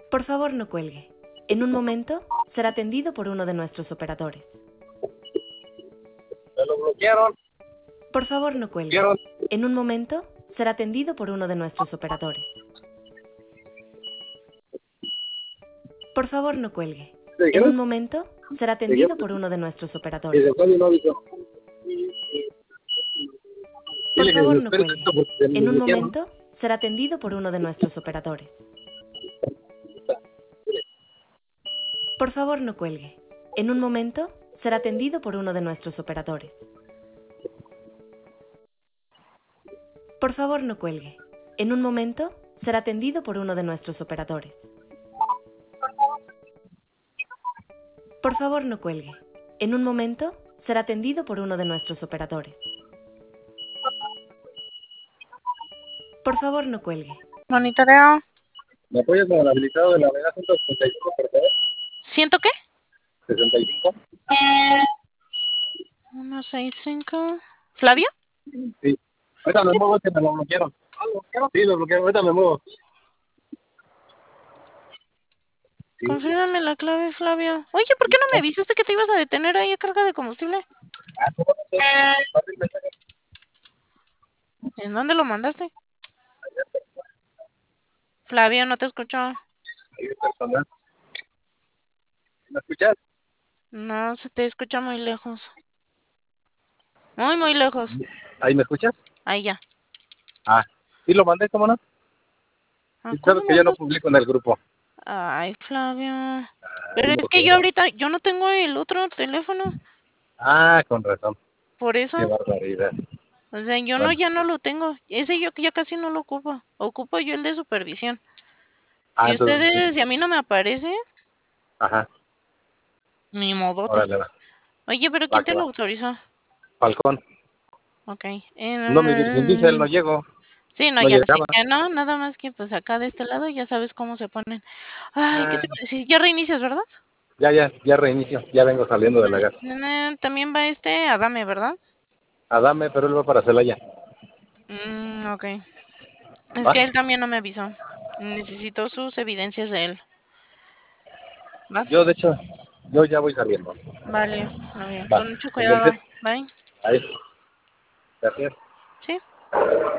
Por favor, no cuelgue. En un momento será atendido por uno de nuestros operadores. Me lo bloquearon. Por favor, no cuelgue. En un momento será atendido por uno de nuestros operadores. Por favor, no cuelgue. En un momento será atendido por uno de nuestros operadores. Por favor, no cuelgue. En un momento será atendido por uno de nuestros operadores. Por favor, no cuelgue. En un momento será atendido por uno de nuestros operadores. Por favor, no cuelgue. En un momento será atendido por uno de nuestros operadores. Por favor, no cuelgue. En un momento será atendido por uno de nuestros operadores. Por favor, no cuelgue. Monitoreo. ¿Me apoyas con el habilitado de la Vega 165, por favor? ¿Siento qué? 65. 165. ¿Flavio? Sí. Ahorita me muevo, que me lo bloquearon. Sí, lo bloquearon. Ahorita me muevo. Sí. Confírmame la clave, Flavio. Oye, ¿por qué no me avisaste que te ibas a detener ahí a carga de combustible? ¿Cómo no sé? Mande el mensaje. ¿En dónde lo mandaste? Flavio, no te escucho. Ahí es personal. ¿Me escuchas? No, se te escucha muy lejos. Muy, muy lejos. ¿Ahí me escuchas? Ahí ya. Ah, sí lo mandé, ¿cómo no? ¿A Sí, cuándo sabes que ya no mandaste? publico en el grupo. Ay, Flavio. Pero es ¿por que qué? yo ahorita, yo no tengo el otro teléfono. Ah, con razón. Por eso. Qué barbaridad. O sea, yo Bueno. ya no lo tengo. Ese yo que ya casi no lo ocupo. Ocupo yo el de supervisión. Ah, Si entonces, si a mí no me aparece, ajá, ni modotes. órale, va. Oye, pero Va ¿quién que te lo va. autorizó? Falcón. Ok. No, sin diésel no llego. Sí, no, No ya sé llegaba. que no, nada más que pues acá de este lado ya sabes cómo se ponen. Ay, ¿qué Ah, te iba a decir? Ya reinicias, ¿verdad? ya reinicio. Ya vengo saliendo de la gas. También va Adame, ¿verdad? Adame, pero él va para Celaya. Ok. Es ¿Va? que él también no me avisó. Necesito sus evidencias de él. ¿Va? Yo, de hecho, yo ya voy saliendo. Vale, muy bien. Va. Con mucho cuidado. Bye. Ahí. Gracias. Sí.